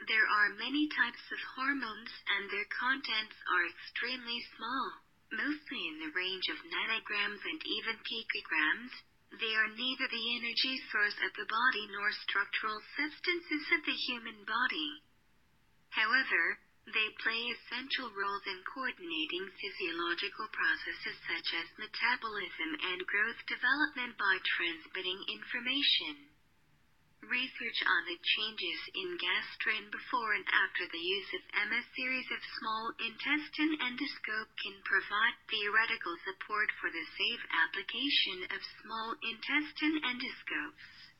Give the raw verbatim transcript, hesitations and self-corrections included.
There are many types of hormones and their contents are extremely small, mostly in the range of nanograms and even picograms. They are neither the energy source of the body nor structural substances of the human body. However, they play essential roles in coordinating physiological processes such as metabolism and growth development by transmitting information. Research on the changes in gastrin before and after the use of M S series of small intestine endoscope can provide theoretical support for the safe application of small intestine endoscopes.